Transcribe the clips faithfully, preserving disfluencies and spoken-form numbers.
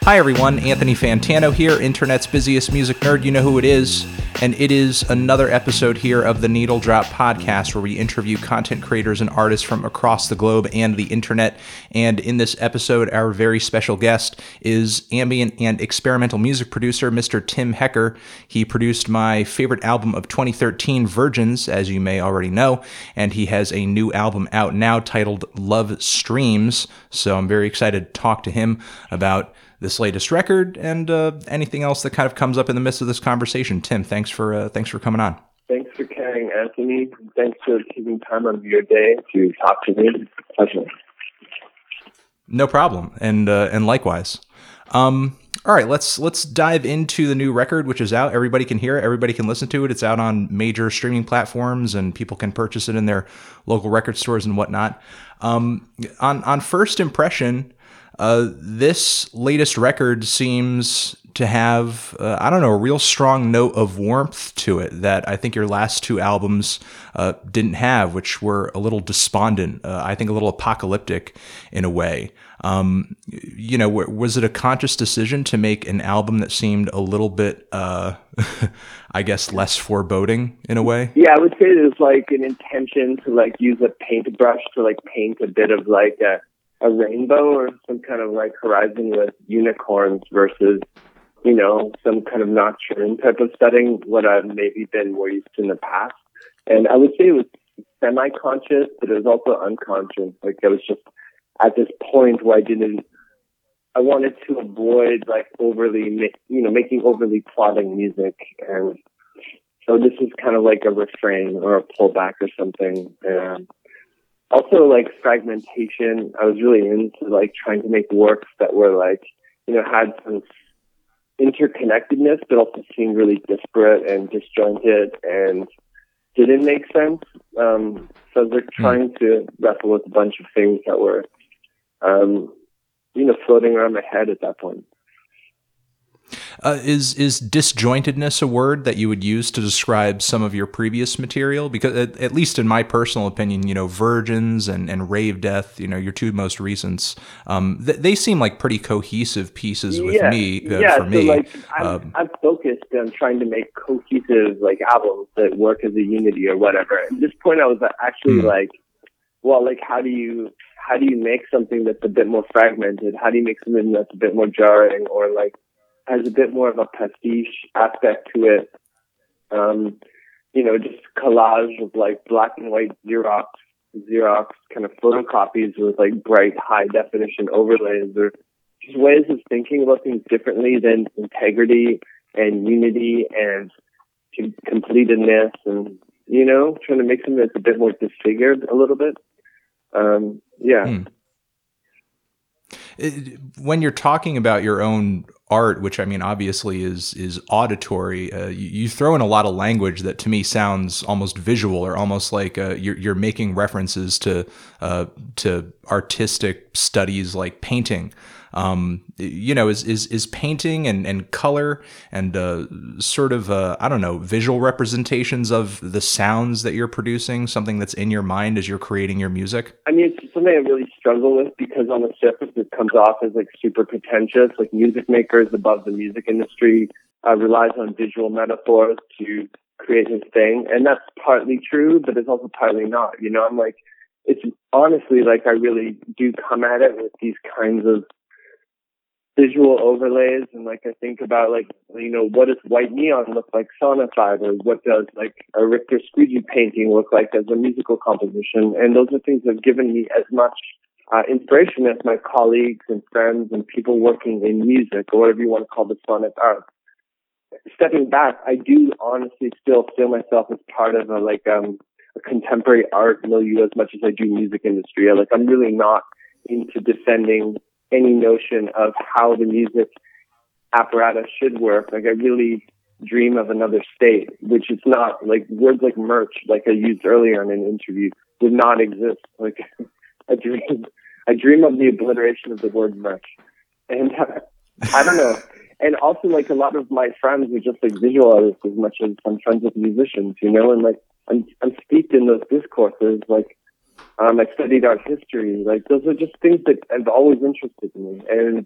Hi everyone, Anthony Fantano here, internet's busiest music nerd, you know who it is, and it is another episode here of the Needle Drop podcast where we interview content creators and artists from across the globe and the internet. And in this episode, our very special guest is ambient and experimental music producer Mister Tim Hecker. He produced my favorite album of twenty thirteen, Virgins, as you may already know, and he has a new album out now titled Love Streams, so I'm very excited to talk to him about this latest record and uh, anything else that kind of comes up in the midst of this conversation. Tim, thanks for uh, thanks for coming on. Thanks for caring, Anthony. Thanks for taking time out of your day to talk to me. Pleasure. No problem, and uh, and likewise. Um, all right, let's let's dive into the new record, which is out. Everybody can hear it. Everybody can listen to it. It's out on major streaming platforms, and people can purchase it in their local record stores and whatnot. Um, on on first impression, Uh, this latest record seems to have, uh, I don't know, a real strong note of warmth to it that I think your last two albums uh, didn't have, which were a little despondent, uh, I think a little apocalyptic in a way. Um, you know, w- was it a conscious decision to make an album that seemed a little bit, uh, I guess, less foreboding in a way? Yeah, I would say there's like an intention to like use a paintbrush to like paint a bit of like a a rainbow or some kind of like horizon with unicorns versus, you know, some kind of nocturne type of setting, what I've maybe been more used to in the past. And I would say it was semi-conscious, but it was also unconscious. Like I was just at this point where I didn't, I wanted to avoid like overly, you know, making overly plotting music. And so this is kind of like a refrain or a pullback or something. And also, like, fragmentation. I was really into, like, trying to make works that were, like, you know, had some interconnectedness, but also seemed really disparate and disjointed and didn't make sense. Um, so I was, like, trying to wrestle with a bunch of things that were, um, you know, floating around my head at that point. Uh, is is disjointedness a word that you would use to describe some of your previous material? Because at, at least in my personal opinion, you know, Virgins and, and Rave Death, you know, your two most recents, um, th- they seem like pretty cohesive pieces with yeah. me. Uh, yeah, for so me, like I'm, um, I'm focused on trying to make cohesive like albums that work as a unity or whatever. At this point, I was actually mm. like, well, like how do you how do you make something that's a bit more fragmented? How do you make something that's a bit more jarring or like has a bit more of a pastiche aspect to it. Um, you know, just collage of like black and white Xerox, Xerox kind of photocopies with like bright high definition overlays or just ways of thinking about things differently than integrity and unity and completedness and, you know, trying to make something that's a bit more disfigured a little bit. Um, yeah. Hmm. It, when you're talking about your own art, which I mean, obviously is is auditory, uh, you, you throw in a lot of language that to me sounds almost visual, or almost like uh, you're you're making references to uh, to artistic studies like painting. Um, you know, is is is painting and, and color and uh, sort of uh, I don't know, visual representations of the sounds that you're producing something that's in your mind as you're creating your music? I mean, it's something I really struggle with because on the surface it comes off as like super pretentious. Like music makers above the music industry uh, relies on visual metaphors to create his thing, and that's partly true, but it's also partly not. You know, I'm like, it's honestly like I really do come at it with these kinds of visual overlays, and like I think about like, you know, what does white neon look like sonified, or what does like a Richter Squeegee painting look like as a musical composition? And those are things that have given me as much uh, inspiration as my colleagues and friends and people working in music, or whatever you want to call the sonic art. Stepping back, I do honestly still feel myself as part of a like um, a contemporary art milieu as much as I do music industry. Like I'm really not into defending any notion of how the music apparatus should work. Like I really dream of another state, which is not like words like merch, like I used earlier in an interview, would not exist. Like I dream, I dream of the obliteration of the word merch. And uh, I don't know. And also like a lot of my friends are just like visual artists as much as I'm friends with musicians, you know, and like I'm, I'm steeped in those discourses. Like, Um, I studied art history. Like those are just things that have always interested me, and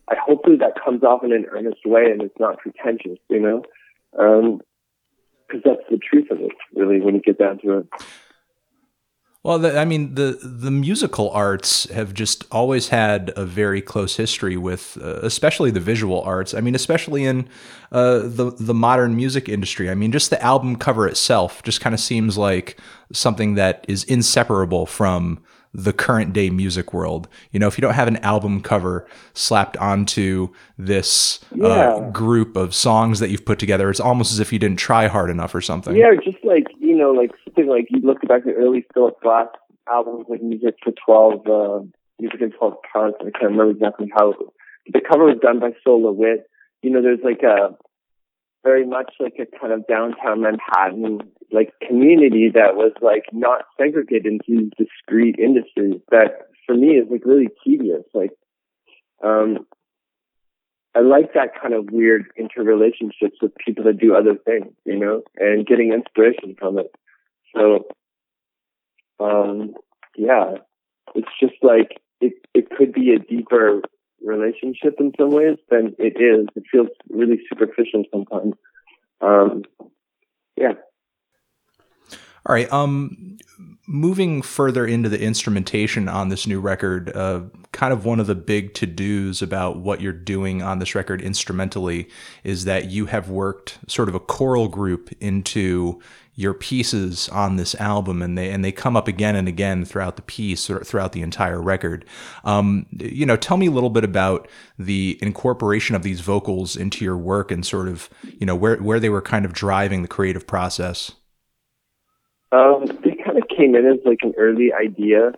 I hopefully that comes off in an earnest way and it's not pretentious, you know, um, because that's the truth of it, really, when you get down to it. Well, the, I mean, the the musical arts have just always had a very close history with, uh, especially the visual arts. I mean, especially in uh, the the modern music industry. I mean, just the album cover itself just kind of seems like something that is inseparable from the current day music world. You know, if you don't have an album cover slapped onto this yeah. uh, group of songs that you've put together, it's almost as if you didn't try hard enough or something. Yeah, just like, you know, like something like you look back at early Philip Glass albums, like Music for twelve, uh, Music in twelve Parts. I can't remember exactly how. The cover was done by Sol LeWitt. You know, there's like a very much like a kind of downtown Manhattan like community that was like not segregated into discrete industries. That for me is like really tedious. Like, um, I like that kind of weird interrelationships with people that do other things, you know, and getting inspiration from it. So, um, yeah, it's just like it. It could be a deeper relationship in some ways than it is. It feels really superficial sometimes. Um, yeah. All right. Um, moving further into the instrumentation on this new record, uh, kind of one of the big to-dos about what you're doing on this record instrumentally is that you have worked sort of a choral group into your pieces on this album, and they and they come up again and again throughout the piece or throughout the entire record. Um, you know, tell me a little bit about the incorporation of these vocals into your work and sort of, you know, where where they were kind of driving the creative process. Um, they kind of came in as like an early idea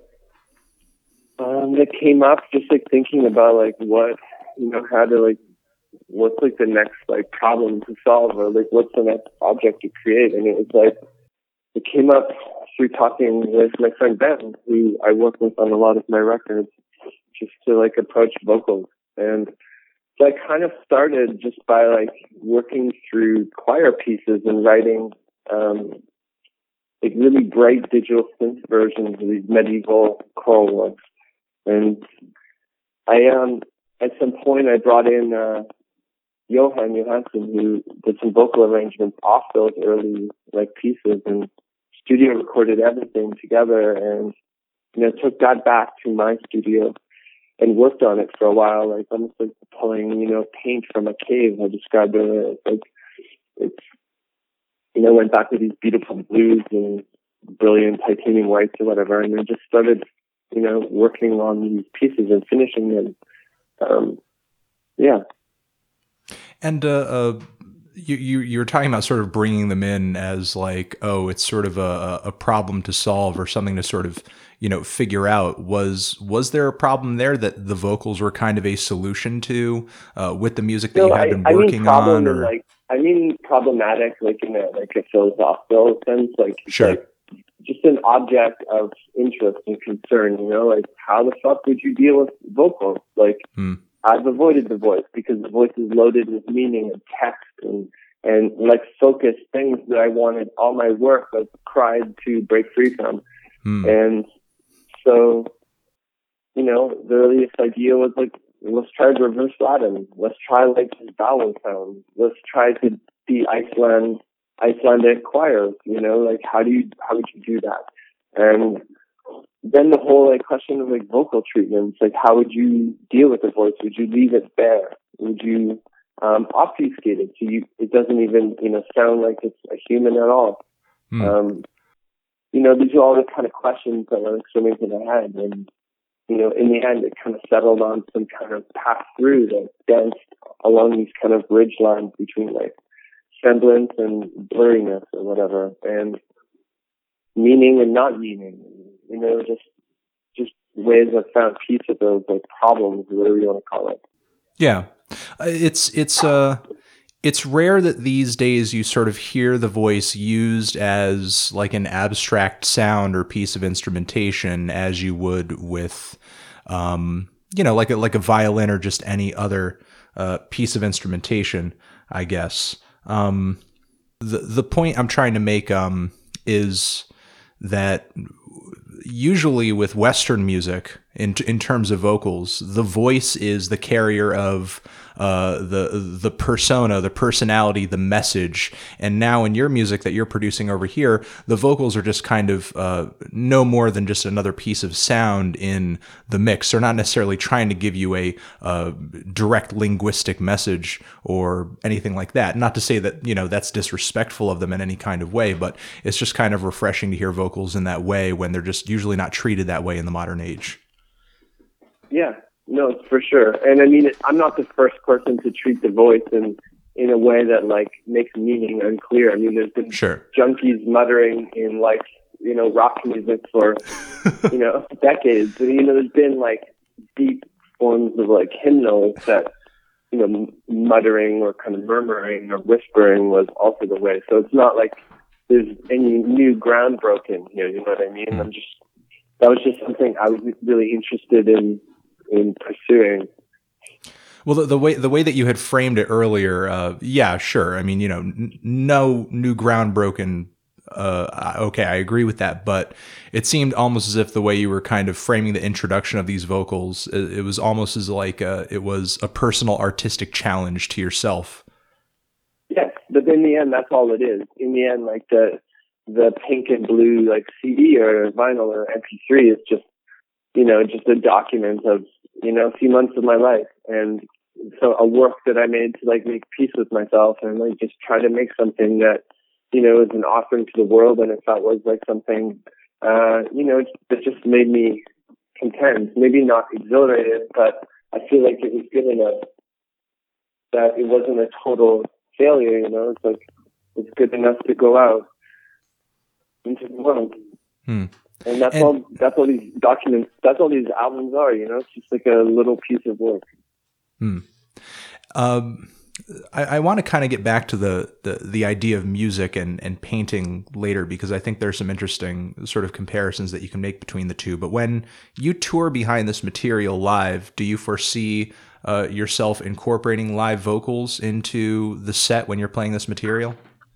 um, that came up just like thinking about like what, you know, how to like, what's like the next like problem to solve, or like what's the next object to create. And it was like, it came up through talking with my friend Ben, who I work with on a lot of my records, just to like approach vocals. And so I kind of started just by like working through choir pieces and writing, um, like really bright digital synth versions of these medieval choral works. And I, um, at some point I brought in, uh, Johan Johansson, who did some vocal arrangements off those early like pieces, and studio recorded everything together, and you know took that back to my studio and worked on it for a while, like almost like pulling you know paint from a cave. I described it as like it's you know went back to these beautiful blues and brilliant titanium whites or whatever, and then just started you know working on these pieces and finishing them. Um, yeah. And uh, uh, you, you you're talking about sort of bringing them in as like, oh, it's sort of a, a problem to solve or something to sort of you know figure out. Was was there a problem there that the vocals were kind of a solution to uh, with the music that no, you had I, been I working mean problem on? Or like I mean problematic, like in a like a philosophical sense, like sure. Like, just an object of interest and concern. You know, like how the fuck would you deal with vocals? Like. Hmm. I've avoided the voice because the voice is loaded with meaning and text and, and like focused things that I wanted all my work like cried to break free from. Hmm. And so, you know, the earliest idea was like, let's try reverse Latin. Let's try like just vowel sounds. Let's try to be Iceland, Icelandic choirs, you know, like how do you, how would you do that? And then the whole like question of like vocal treatments, like how would you deal with the voice? Would you leave it bare? Would you um, obfuscate it so you it doesn't even you know sound like it's a human at all? Hmm. Um, you know, these are all the kind of questions that were like swimming through my head, and you know, in the end, it kind of settled on some kind of path through that danced along these kind of ridge lines between like semblance and blurriness or whatever, and meaning and not meaning. You know, just just ways I found peace with those like problems, whatever you want to call it. Yeah, it's it's uh it's rare that these days you sort of hear the voice used as like an abstract sound or piece of instrumentation, as you would with, um, you know, like a like a violin or just any other uh, piece of instrumentation, I guess. Um, the the point I'm trying to make um, is that usually with Western music, in in terms of vocals. The voice is the carrier of uh, the the persona, the personality, the message. And now in your music that you're producing over here, the vocals are just kind of uh, no more than just another piece of sound in the mix. They're not necessarily trying to give you a uh, direct linguistic message or anything like that. Not to say that, you know, that's disrespectful of them in any kind of way, but it's just kind of refreshing to hear vocals in that way when they're just usually not treated that way in the modern age. Yeah, no, for sure. And I mean, I'm not the first person to treat the voice in in a way that like makes meaning unclear. I mean, there's been sure. junkies muttering in like, you know, rock music for, you know, decades. And, you know, there's been like deep forms of like hymnals that, you know, muttering or kind of murmuring or whispering was also the way. So it's not like there's any new ground broken here. You know what I mean? Mm. I'm just, that was just something I was really interested in, in pursuing. Well, the, the way the way that you had framed it earlier, uh, yeah, sure. I mean, you know, n- no new ground broken. Uh, okay, I agree with that, but it seemed almost as if the way you were kind of framing the introduction of these vocals, it, it was almost as like a, it was a personal artistic challenge to yourself. Yes, but in the end, that's all it is. In the end, like the the pink and blue like C D or vinyl or M P three is just, you know, just a document of, you know, a few months of my life. And so a work that I made to like make peace with myself and like just try to make something that, you know, is an offering to the world. And if that was like something, uh, you know, that just made me content, maybe not exhilarated, but I feel like it was good enough that it wasn't a total failure, you know, it's like, it's good enough to go out into the world. Hmm. And that's and, all, that's all these documents, that's all these albums are, you know, it's just like a little piece of work. Hmm. Um, I, I want to kind of get back to the, the, the idea of music and, and painting later, because I think there's some interesting sort of comparisons that you can make between the two. But when you tour behind this material live, do you foresee uh, yourself incorporating live vocals into the set when you're playing this material?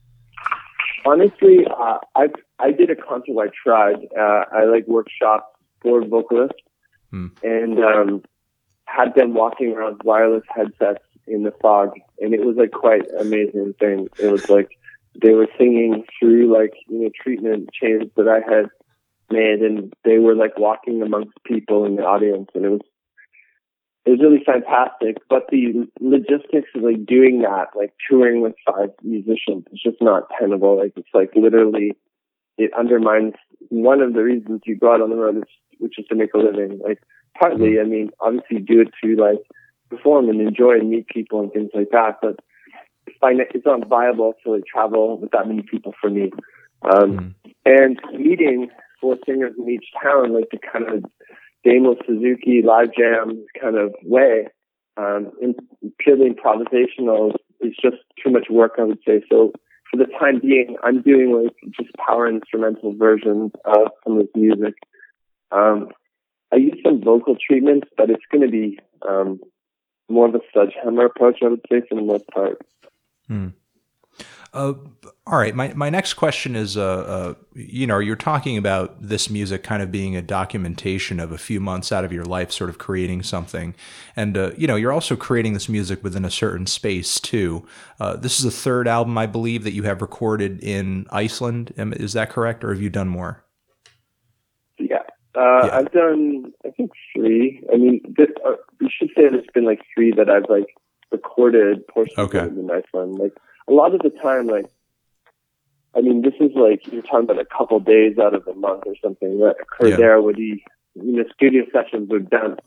Honestly, uh, I I did a concert where I tried. Uh, I like workshopped for vocalists hmm. and um, had them walking around with wireless headsets in the fog, and it was like quite an amazing thing. It was like they were singing through like, you know, treatment chains that I had made, and they were like walking amongst people in the audience, and it was it was really fantastic. But the logistics of like doing that, like touring with five musicians, it's just not tenable. Like it's like literally it undermines one of the reasons you go out on the road, which is to make a living. Like partly, I mean, obviously you do it to like perform and enjoy and meet people and things like that, but it's not viable to like travel with that many people for me. Um, mm. And meeting four singers in each town, like the kind of Damo Suzuki live jam kind of way, um, in purely improvisational, is just too much work, I would say. So for the time being, I'm doing like just power instrumental versions of some of this music. Um, I use some vocal treatments, but it's going to be um, more of a sledgehammer approach, I would say, for the most part. Hmm. Uh, all right. My, my next question is, uh, uh, you know, you're talking about this music kind of being a documentation of a few months out of your life, sort of creating something. And, uh, you know, you're also creating this music within a certain space too. Uh, this is the third album, I believe, that you have recorded in Iceland. Is that correct? Or have you done more? Yeah. Uh, yeah. I've done, I think, three. I mean, this, uh, you should say there's been like three that I've like recorded portions okay. of in Iceland. Like, a lot of the time, like, I mean, this is like, you're talking about a couple days out of the month or something that occurred yeah. there where the, you know, studio sessions were done.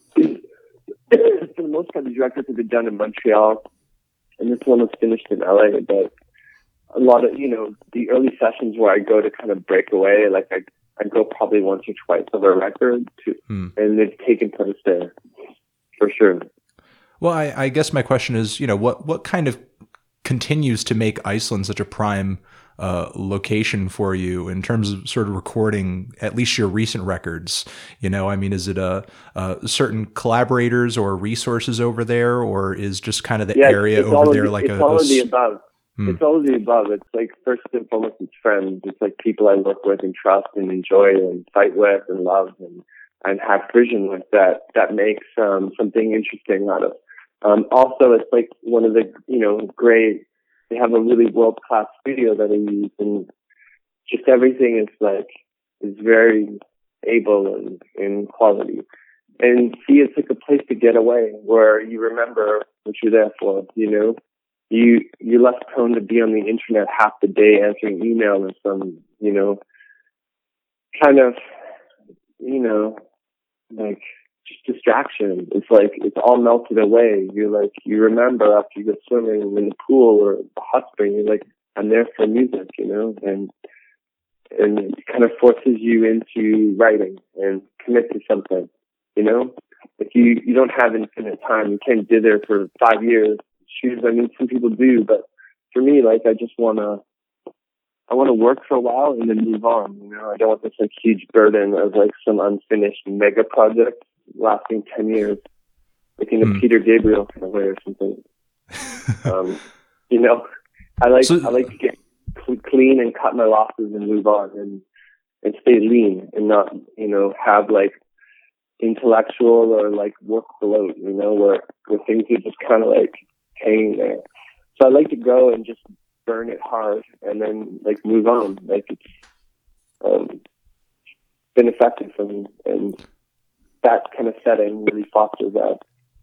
For the most part, these records have been done in Montreal, and this one was finished in L A, but a lot of, you know, the early sessions where I go to kind of break away, like I, I go probably once or twice of a record, to, hmm. and they've taken place there, for sure. Well, I, I guess my question is, you know, what, what kind of continues to make Iceland such a prime uh, location for you in terms of sort of recording at least your recent records? You know, I mean, is it a, a certain collaborators or resources over there, or is just kind of the yeah, area over there the, like it's a... It's all a, of the above. Hmm. It's all of the above. It's like first and foremost, it's friends. It's like people I work with and trust and enjoy and fight with and love and and have vision with that, that makes um, something interesting out of. Um, also, it's like one of the, you know, great, they have a really world-class studio that they use, and just everything is like, is very able and in quality. And see, it's like a place to get away where you remember what you're there for, you know? You, you're less prone to be on the internet half the day answering email or some, you know, kind of, you know, like just distraction. It's like, it's all melted away. You're like, you remember after you go swimming in the pool or the hot spring, you're like, I'm there for music, you know? And, and it kind of forces you into writing and commit to something, you know? Like you, you don't have infinite time. You can't be there for five years. Shoes, I mean, some people do, but for me, like, I just want to, I want to work for a while and then move on, you know? I don't want this, like, huge burden of, like, some unfinished mega project lasting ten years, like in a mm. Peter Gabriel kind of way or something. um, you know, I like, so, I like to get clean and cut my losses and move on and, and stay lean and not, you know, have, like, intellectual or, like, work bloat, you know, where, where things are just kind of, like, hanging there. So I like to go and just burn it hard and then like move on. Like it's um, been effective for me, and that kind of setting really fosters that.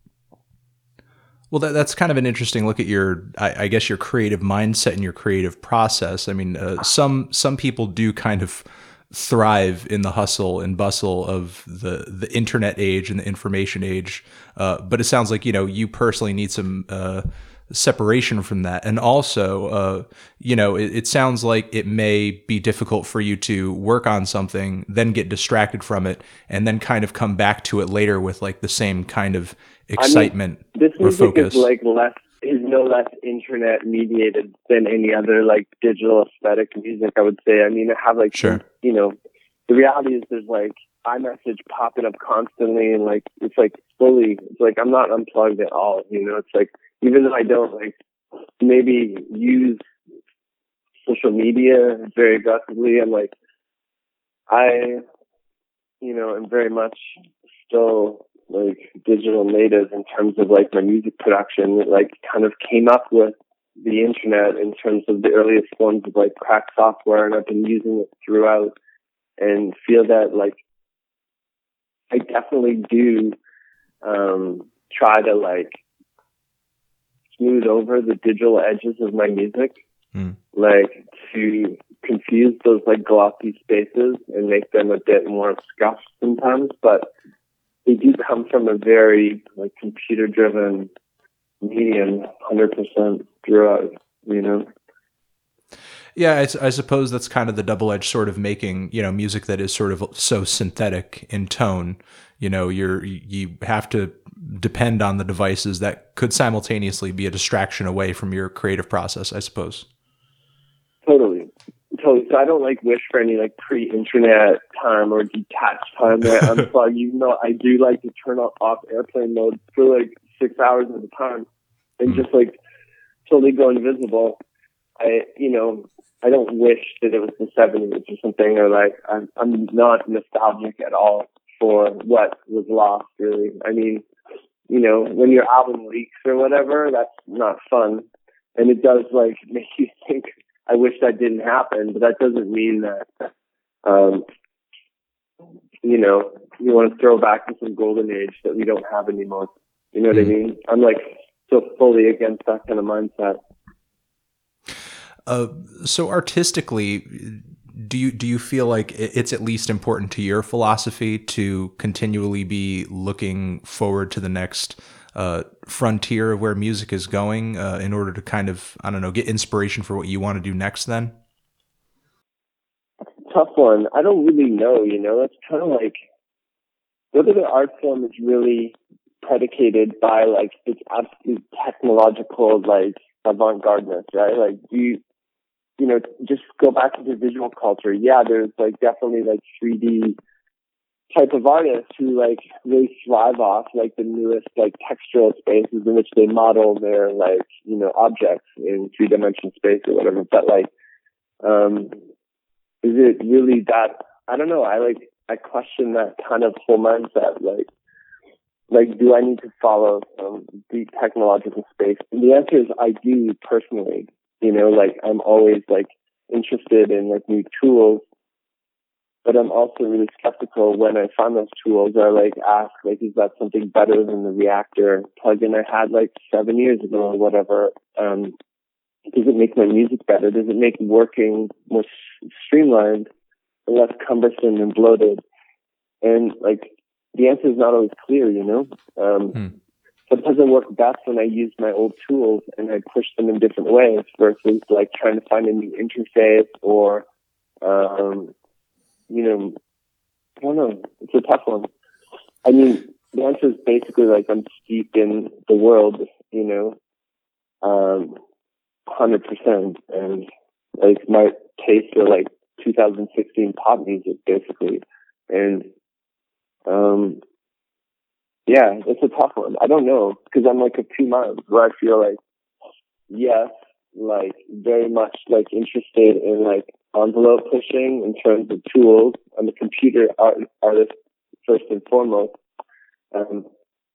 Well, that, that's kind of an interesting look at your, I, I guess, your creative mindset and your creative process. I mean, uh, some some people do kind of thrive in the hustle and bustle of the the internet age and the information age, uh, but it sounds like, you know, you personally need some uh, separation from that. And also, uh, you know, it, it sounds like it may be difficult for you to work on something, then get distracted from it, and then kind of come back to it later with like the same kind of excitement I mean, this or focus. Is like less is no less internet mediated than any other like digital aesthetic music, I would say. I mean, I have like, sure. some, you know, the reality is there's like iMessage popping up constantly, and like it's like fully, it's like I'm not unplugged at all. You know, it's like even though I don't like maybe use social media very aggressively, I'm like I, you know, am very much still like digital native in terms of like my music production. It, like kind of came up with the internet in terms of the earliest forms of like crack software, and I've been using it throughout, and feel that like I definitely do um try to like smooth over the digital edges of my music, mm. like to confuse those like glossy spaces and make them a bit more scuffed sometimes, but they do come from a very like computer driven medium one hundred percent throughout, you know? Yeah, I, I suppose that's kind of the double-edged sword of making, you know, music that is sort of so synthetic in tone. You know, you're you have to depend on the devices that could simultaneously be a distraction away from your creative process, I suppose. Totally. Totally. So I don't like wish for any like pre-internet time or detached time that unplug. You know, I do like to turn off, off airplane mode for like six hours at a time and mm. just like totally go invisible. I, you know, I don't wish that it was the seventies or something, or like I'm, I'm not nostalgic at all for what was lost, really. I mean, you know, when your album leaks or whatever, that's not fun. And it does like make you think, I wish that didn't happen, but that doesn't mean that, um, you know, you want to throw back to some golden age that we don't have anymore. You know what mm. I mean? I'm like so fully against that kind of mindset. Uh, so artistically, do you do you feel like it's at least important to your philosophy to continually be looking forward to the next uh, frontier of where music is going uh, in order to kind of, I don't know, get inspiration for what you want to do next then? Tough one. I don't really know, you know, it's kind of like whether the art form is really predicated by like its absolute technological like avant-gardeness, right? Like do you, you know, just go back to the visual culture. Yeah, there's like definitely like three D type of artists who like really thrive off like the newest like textural spaces in which they model their like, you know, objects in three dimension space or whatever. But like, um, is it really that? I don't know. I like, I question that kind of whole mindset. Like, like, do I need to follow some deep technological space? And the answer is I do personally. You know, like I'm always like interested in like new tools, but I'm also really skeptical when I find those tools or like ask, like, is that something better than the Reaktor plugin I had like seven years ago or whatever? Um, does it make my music better? Does it make working more s- streamlined and less cumbersome and bloated? And like, the answer is not always clear, you know? Um, hmm. Sometimes it works best when I use my old tools and I push them in different ways versus like trying to find a new interface or, um, you know, I don't know. It's a tough one. I mean, the answer is basically like I'm steeped in the world, you know, um, one hundred percent. And like my tastes are like two thousand sixteen pop music, basically. And, um, yeah, it's a tough one. I don't know, because I'm like of two minds where I feel like, yes, like very much like interested in like envelope pushing in terms of tools. I'm a computer art- artist first and foremost. Um,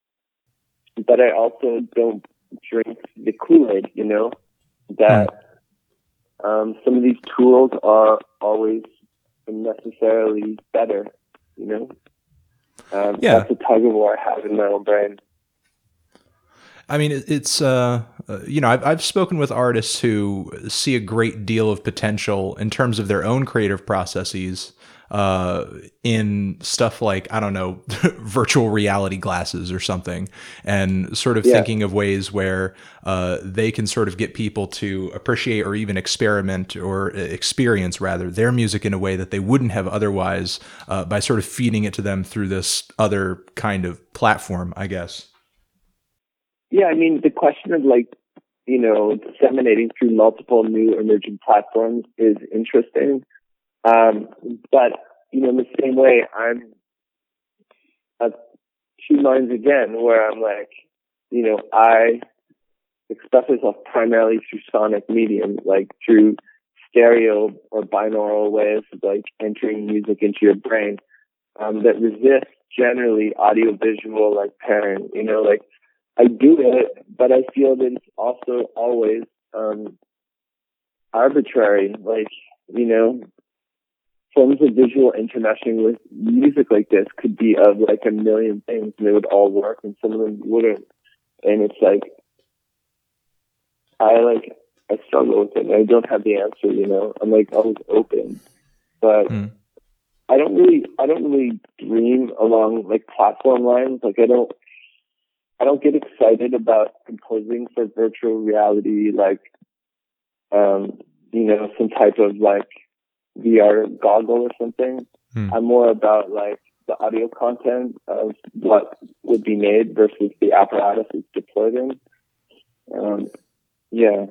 but I also don't drink the Kool-Aid, you know, that um, some of these tools are always necessarily better, you know. Um, Yeah. That's a tug of war I have in my own brain. I mean, it- it's, uh, uh, you know, I've, I've spoken with artists who see a great deal of potential in terms of their own creative processes uh, in stuff like, I don't know, virtual reality glasses or something, and sort of Yeah. thinking of ways where uh, they can sort of get people to appreciate or even experiment or experience, rather, their music in a way that they wouldn't have otherwise uh, by sort of feeding it to them through this other kind of platform, I guess. Yeah, I mean, the question of like, you know, disseminating through multiple new emerging platforms is interesting. Um, but, you know, in the same way, I'm of two minds again, where I'm like, you know, I express myself primarily through sonic medium, like through stereo or binaural ways of like entering music into your brain, um, that resist generally audio-visual like pairing, you know, like, I do it, but I feel that it's also always um, arbitrary. Like, you know, forms of visual intermeshing with music like this could be of like a million things, and they would all work, and some of them wouldn't. And it's like, I like, I struggle with it, and I don't have the answer. You know, I'm like always open, but Mm. I don't really, I don't really dream along like platform lines. Like, I don't. I don't get excited about composing for virtual reality, like, um, you know, some type of like V R goggle or something. Hmm. I'm more about like the audio content of what would be made versus the apparatus it's deployed in. Um, yeah.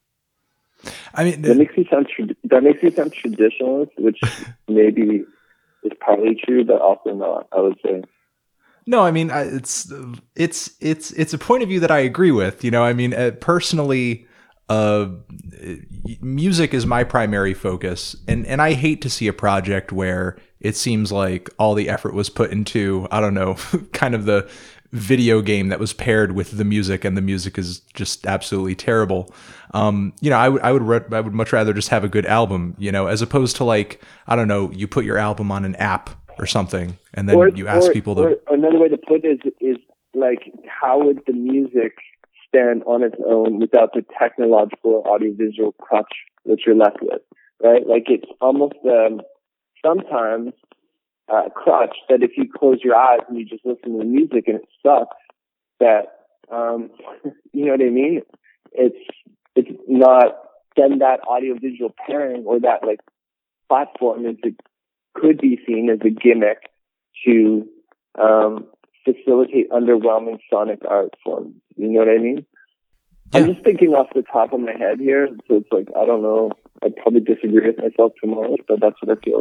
I mean, That makes me sound, tra- that makes me sound traditionalist, which maybe is partly true, but also not, I would say. no, I mean, I- it's it's it's it's a point of view that I agree with. You know, I mean, uh, personally, uh, music is my primary focus, and and I hate to see a project where it seems like all the effort was put into, I don't know, kind of the video game that was paired with the music, and the music is just absolutely terrible. Um, you know, I would I would re- I would much rather just have a good album, you know, as opposed to like, I don't know, you put your album on an app or something, and then or, you ask or, people to. or another way to put it is, is like, how would the music stand on its own without the technological audiovisual crutch that you're left with, right? Like, it's almost um, sometimes uh, a crutch that if you close your eyes and you just listen to the music and it sucks, that um, you know what I mean? It's it's not then that audiovisual pairing or that like platform is the could be seen as a gimmick to um, facilitate underwhelming sonic art forms. You know what I mean? Yeah. I'm just thinking off the top of my head here, so it's like, I don't know. I'd probably disagree with myself tomorrow, but that's what I feel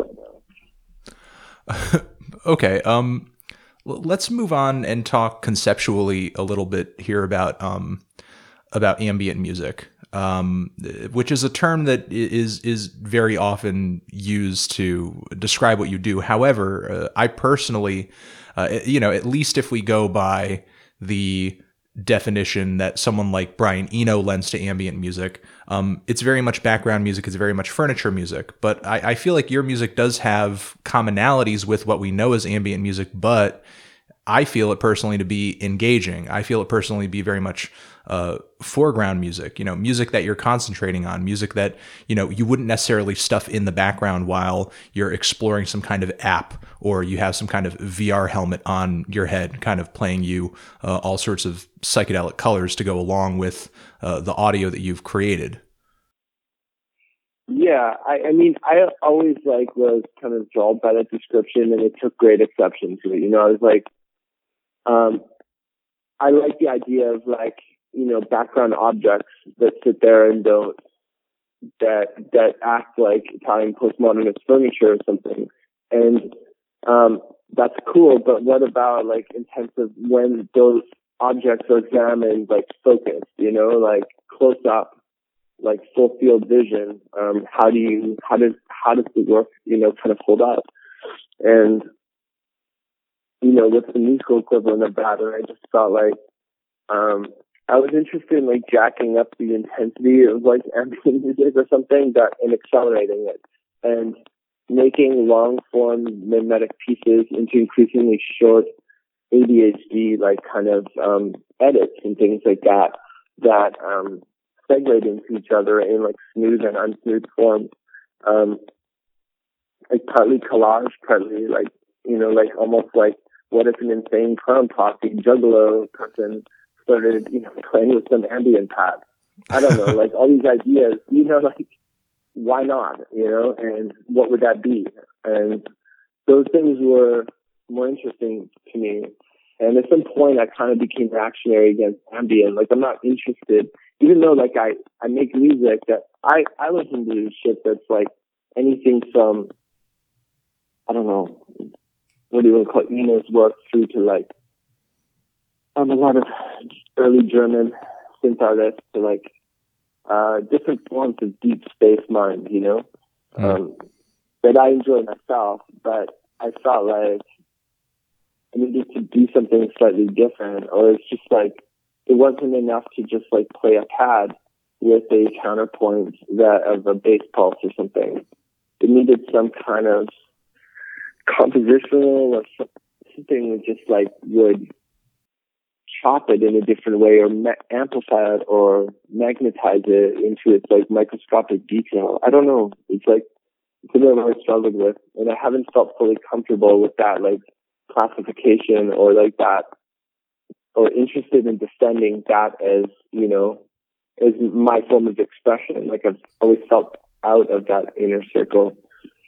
right now. Okay. Um, l- let's move on and talk conceptually a little bit here about um, about ambient music. um, which is a term that is is very often used to describe what you do. However, uh, I personally, uh, you know, at least if we go by the definition that someone like Brian Eno lends to ambient music, um, it's very much background music, it's very much furniture music. But I, I feel like your music does have commonalities with what we know as ambient music, but I feel it personally to be engaging. I feel it personally to be very much uh, foreground music, you know, music that you're concentrating on, music that, you know, you wouldn't necessarily stuff in the background while you're exploring some kind of app or you have some kind of V R helmet on your head, kind of playing you uh, all sorts of psychedelic colors to go along with uh, the audio that you've created. Yeah, I, I mean, I always like was kind of enthralled by that description, and it took great exception to it. You know, I was like, um, I like the idea of like, you know, background objects that sit there and don't, that, that act like Italian postmodernist furniture or something. And, um, that's cool. But what about like intensive, when those objects are examined, like focused, you know, like close up, like full field vision? Um, how do you, how does, how does the work, you know, kind of hold up? And, you know, what's the musical equivalent of that? And I just felt like, um, I was interested in like jacking up the intensity of like ambient music or something, that and accelerating it and making long form mimetic pieces into increasingly short A D H D like kind of um, edits and things like that that um, segue into each other in like smooth and unsmooth forms, um, like partly collage, partly like, you know, like almost like what if an insane clown posse juggalo person started, you know, playing with some ambient pads. I don't know, like all these ideas, you know, like why not, you know, and what would that be? And those things were more interesting to me. And at some point I kind of became reactionary against ambient. Like I'm not interested, even though like I, I make music that I, I listen to shit that's like anything from, I don't know, what do you want to call it, Eno's work through to like, Um, a lot of early German synth artists to like uh, different forms of deep space mind, you know, mm. um, that I enjoy myself. But I felt like I needed to do something slightly different, or it's just like it wasn't enough to just like play a pad with a counterpoint that of a bass pulse or something. It needed some kind of compositional or something that just like would chop it in a different way or ma- amplify it or magnetize it into its like microscopic detail. I don't know. It's like it's a bit I struggled with, and I haven't felt fully comfortable with that like classification or like that, or interested in defending that as, you know, as my form of expression. Like I've always felt out of that inner circle.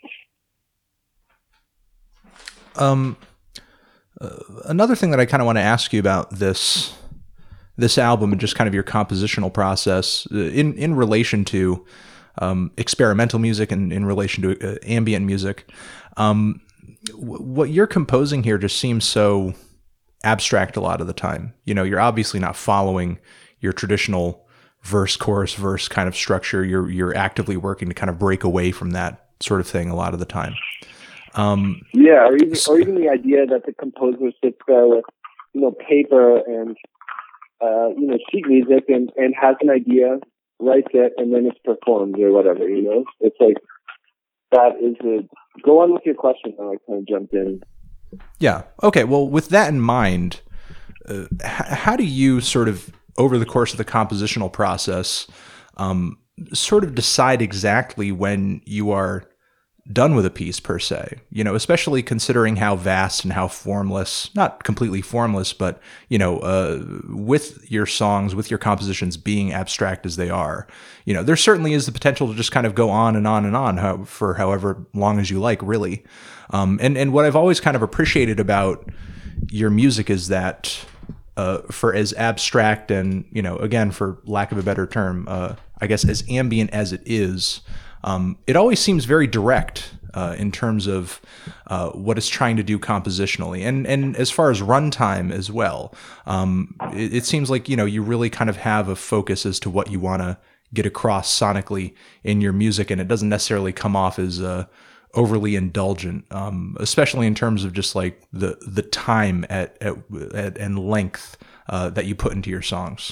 Um. Uh, another thing that I kind of want to ask you about this this album and just kind of your compositional process uh, in in relation to um, experimental music and in relation to uh, ambient music. Um, w- what you're composing here just seems so abstract a lot of the time. You know, you're obviously not following your traditional verse, chorus, verse kind of structure. You're you're actively working to kind of break away from that sort of thing a lot of the time. Um, yeah, or even, or even the idea that the composer sits there with, you know, paper and, uh, you know, sheet music and, and has an idea, writes it, and then it's performed or whatever, you know? It's like, that is a, go on with your question now, I kind of jumped in. Yeah. Okay. Well, with that in mind, uh, h- how do you sort of, over the course of the compositional process, um, sort of decide exactly when you are done with a piece per se, you know, especially considering how vast and how formless, not completely formless, but, you know, uh, with your songs, with your compositions being abstract as they are, you know, there certainly is the potential to just kind of go on and on and on how, for however long as you like, really. Um, and, and what I've always kind of appreciated about your music is that, uh, for as abstract and, you know, again, for lack of a better term, uh, I guess as ambient as it is, Um, it always seems very direct uh, in terms of uh, what it's trying to do compositionally, and and as far as runtime as well. Um, it, it seems like, you know, you really kind of have a focus as to what you want to get across sonically in your music, and it doesn't necessarily come off as uh, overly indulgent, um, especially in terms of just like the the time at, at, at and length uh, that you put into your songs.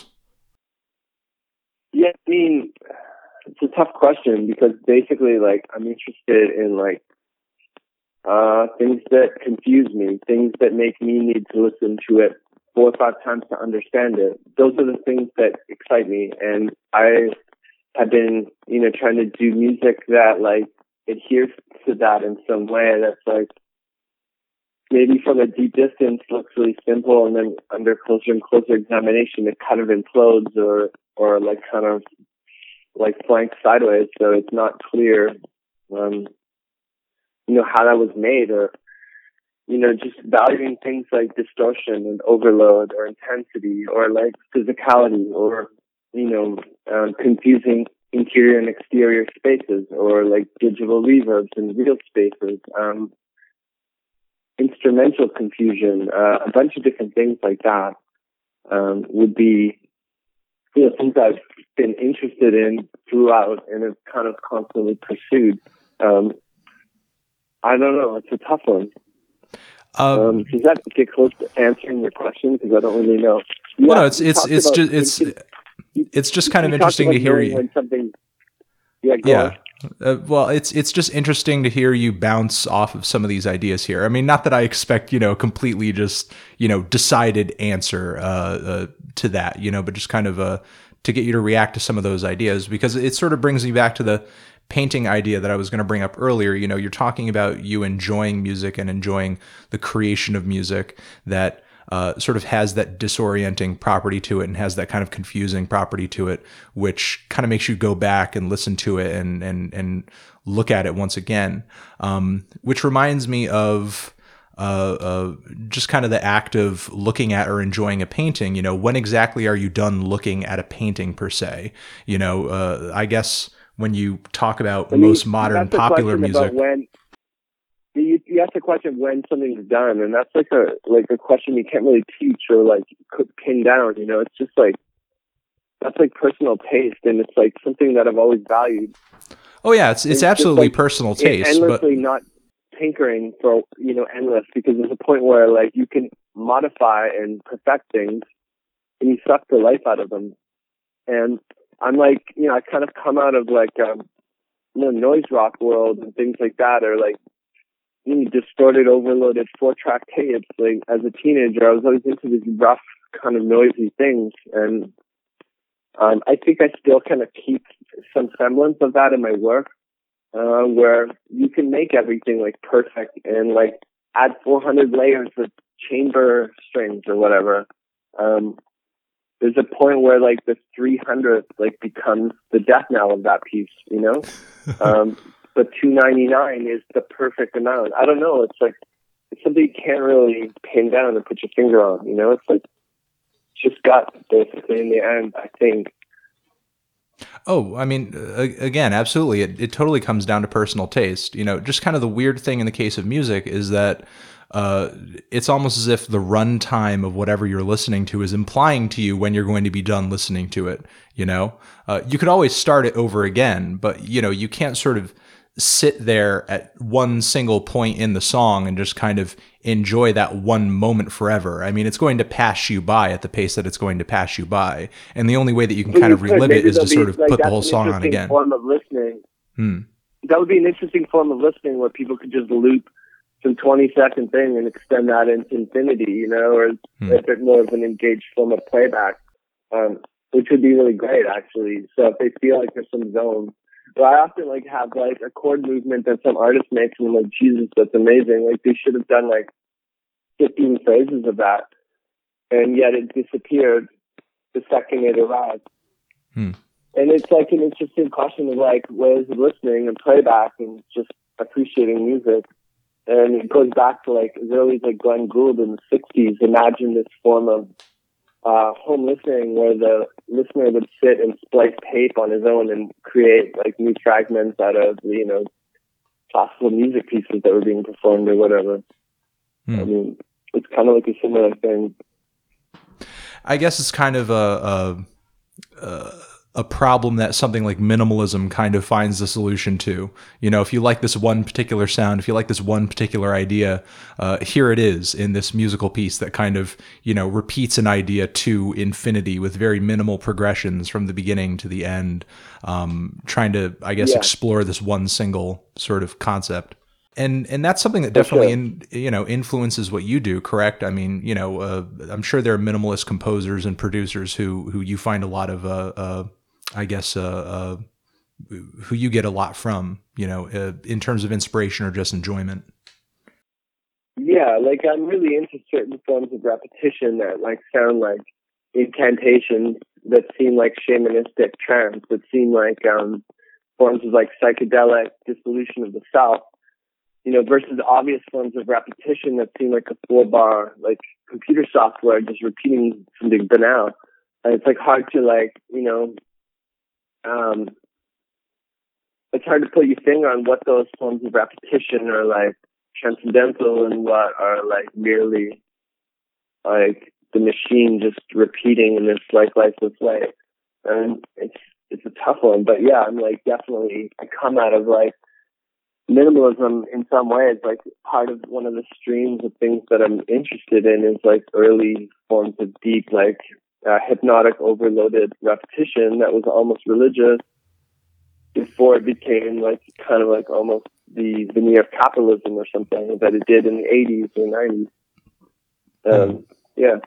Yeah, I mean, it's a tough question because basically, like, I'm interested in like uh, things that confuse me, things that make me need to listen to it four or five times to understand it. Those are the things that excite me, and I have been, you know, trying to do music that like adheres to that in some way. That's like maybe from a deep distance looks really simple, and then under closer and closer examination, it kind of implodes or or like kind of like flanks sideways, so it's not clear, um, you know, how that was made, or you know, just valuing things like distortion and overload or intensity or like physicality or, you know, um, confusing interior and exterior spaces or like digital reverbs and real spaces, um, instrumental confusion, uh, a bunch of different things like that, um, would be, you know, things I've been interested in throughout and have kind of constantly pursued. Um, I don't know. It's a tough one. Um, um, does that get close to answering your question? Because I don't really know. You well, no, asked- it's you it's talked it's about- just it's you- it's just kind of you talked interesting to about hear knowing you. when something. Yeah. Go Yeah. on. Uh, well, it's it's just interesting to hear you bounce off of some of these ideas here. I mean, not that I expect, you know, completely just, you know, decided answer uh, uh, to that, you know, but just kind of uh, to get you to react to some of those ideas, because it sort of brings me back to the painting idea that I was going to bring up earlier. You know, you're talking about you enjoying music and enjoying the creation of music that uh, sort of has that disorienting property to it and has that kind of confusing property to it, which kind of makes you go back and listen to it and and and look at it once again. Um, which reminds me of uh, uh, just kind of the act of looking at or enjoying a painting. You know, when exactly are you done looking at a painting per se? You know, uh, I guess when you talk about I mean, most modern that's a popular question music. about when you, you ask the question of when something's done, and that's like a like a question you can't really teach or like could pin down. You know, it's just like that's like personal taste, and it's like something that I've always valued. Oh yeah, it's it's, It's absolutely just, like, personal taste, endlessly but not tinkering for, you know, endless, because there's a point where like you can modify and perfect things, and you suck the life out of them. And I'm like, you know, I kind of come out of like um, you know, noise rock world and things like that, or like, you know, distorted, overloaded four-track tapes. Like as a teenager, I was always into these rough, kind of noisy things, and um, I think I still kind of keep some semblance of that in my work, uh, where you can make everything like perfect and like add four hundred layers of chamber strings or whatever. Um, there's a point where like the three hundredth like becomes the death knell of that piece, you know? um, but two ninety-nine is the perfect amount. I don't know. It's like, it's something you can't really pin down and put your finger on, you know? It's like, just gut basically in the end, I think. Oh, I mean, uh, again, absolutely. It, it totally comes down to personal taste. You know, just kind of the weird thing in the case of music is that uh, it's almost as if the runtime of whatever you're listening to is implying to you when you're going to be done listening to it. You know, uh, you could always start it over again, but, you know, you can't sort of sit there at one single point in the song and just kind of enjoy that one moment forever. I mean, it's going to pass you by at the pace that it's going to pass you by. And the only way that you can But kind you of could- relive it maybe is to there'll sort be, of like, put the that's whole an song on interesting again. Form of listening. Hmm. That would be an interesting form of listening where people could just loop some twenty second thing and extend that into infinity, you know, or Hmm. a bit more of an engaged form of playback, um, which would be really great actually. So if they feel like there's some zone. But I often like have like a chord movement that some artist makes and I'm like, Jesus, that's amazing. Like they should have done like fifteen phrases of that. And yet it disappeared the second it arrived. Hmm. And it's like an interesting question of like ways of listening and playback and just appreciating music. And it goes back to like as early as like Glenn Gould in the sixties. Imagine this form of uh, home listening where the listener would sit and splice tape on his own and create like new fragments out of, you know, classical music pieces that were being performed or whatever. Hmm. I mean, it's kind of like a similar thing. I guess it's kind of a, a, a problem that something like minimalism kind of finds the solution to. You know, if you like this one particular sound, if you like this one particular idea, uh, here it is in this musical piece that kind of, you know, repeats an idea to infinity with very minimal progressions from the beginning to the end, um, trying to, I guess, Yeah. explore this one single sort of concept. And and that's something that definitely, sure. in, you know, influences what you do, correct? I mean, you know, uh, I'm sure there are minimalist composers and producers who who you find a lot of, uh, uh, I guess, uh, uh, who you get a lot from, you know, uh, in terms of inspiration or just enjoyment. Yeah, like I'm really into certain forms of repetition that like sound like incantations, that seem like shamanistic trance, that seem like um, forms of like psychedelic dissolution of the self. You know, versus obvious forms of repetition that seem like a four bar, like computer software, just repeating something banal. And it's like hard to like, you know, um, it's hard to put your finger on what those forms of repetition are like transcendental and what are like merely like the machine just repeating in this like lifeless way. And it's, it's a tough one, but yeah, I'm like definitely, I come out of like, minimalism in some ways, like part of one of the streams of things that I'm interested in is like early forms of deep, like uh, hypnotic, overloaded repetition that was almost religious before it became like kind of like almost the veneer of capitalism or something that it did in the eighties or nineties. Um, yeah.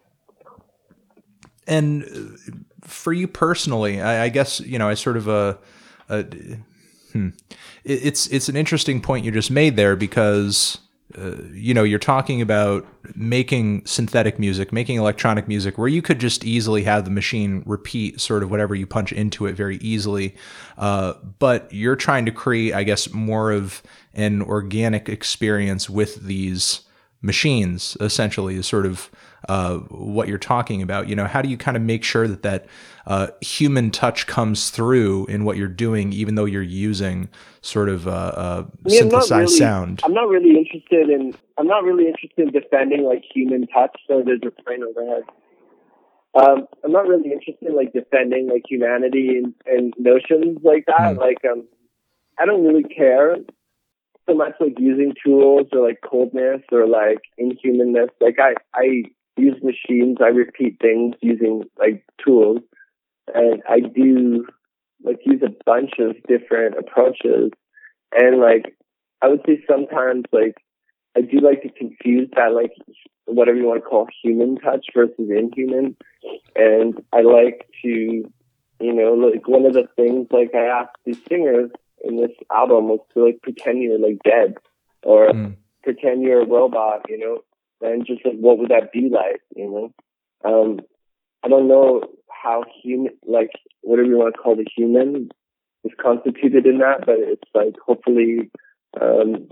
And for you personally, I, I guess, you know, I sort of a, a Hmm. It's it's an interesting point you just made there because, uh, you know, you're talking about making synthetic music, making electronic music where you could just easily have the machine repeat sort of whatever you punch into it very easily. Uh, but you're trying to create, I guess, more of an organic experience with these machines, essentially, is sort of uh, what you're talking about. You know, how do you kind of make sure that that uh, human touch comes through in what you're doing, even though you're using sort of uh, uh, I mean, synthesized I'm not really, sound? I'm not really interested in. I'm not really interested in defending like human touch. So there's a plane overhead. Um, I'm not really interested in like defending like humanity and, and notions like that. Mm. Like, um, I don't really care so much like using tools or like coldness or like inhumanness. Like I, I use machines. I repeat things using like tools, and I do like use a bunch of different approaches. And like I would say sometimes like I do like to confuse that like whatever you want to call human touch versus inhuman. And I like to, you know, like one of the things like I asked these singers in this album was to like pretend you're like dead or Mm. pretend you're a robot, you know, and just like what would that be like, you know? Um, I don't know how human, like whatever you want to call the human, is constituted in that, but it's like hopefully, um,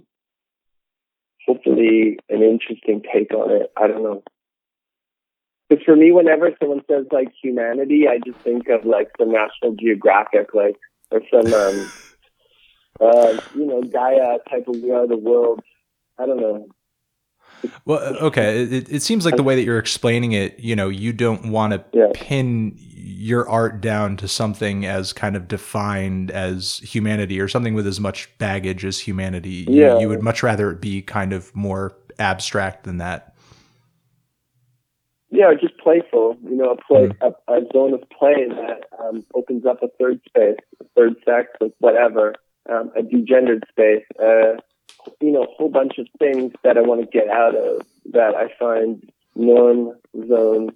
hopefully an interesting take on it. I don't know. Because for me, whenever someone says like humanity, I just think of like some National Geographic, like or some, um, uh, you know, Gaia type of We Are the World. I don't know. Well, okay. It, it seems like the way that you're explaining it, you know, you don't want to Yeah. pin your art down to something as kind of defined as humanity or something with as much baggage as humanity. You, Yeah. you would much rather it be kind of more abstract than that. Yeah, just playful. You know, a play, Mm. a, a zone of play that um, opens up a third space, a third sex, like whatever, um, a degendered space. Uh, you know, a whole bunch of things that I want to get out of that I find non-zone.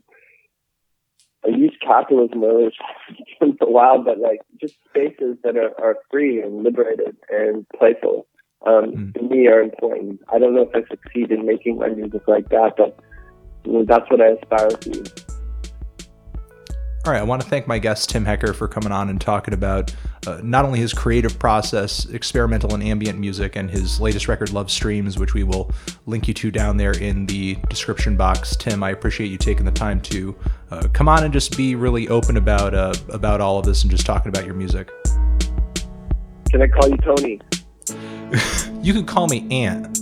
I use capitalism earlier for a while, but like just spaces that are, are free and liberated and playful um, Mm. to me are important. I don't know if I succeed in making my music like that, but you know, that's what I aspire to. All right. I want to thank my guest, Tim Hecker, for coming on and talking about uh, not only his creative process, experimental and ambient music, and his latest record, Love Streams, which we will link you to down there in the description box. Tim, I appreciate you taking the time to uh, come on and just be really open about uh, about all of this and just talking about your music. Can I call you Tony? You can call me Ant.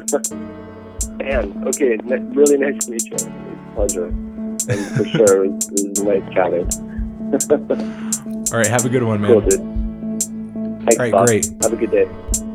Anne, okay, n- really nice to meet you. It's a pleasure. And for sure, it was, it was nice chatting. All right, have a good one, man. Cool, dude. Thanks, All right, Bob. great. Have a good day.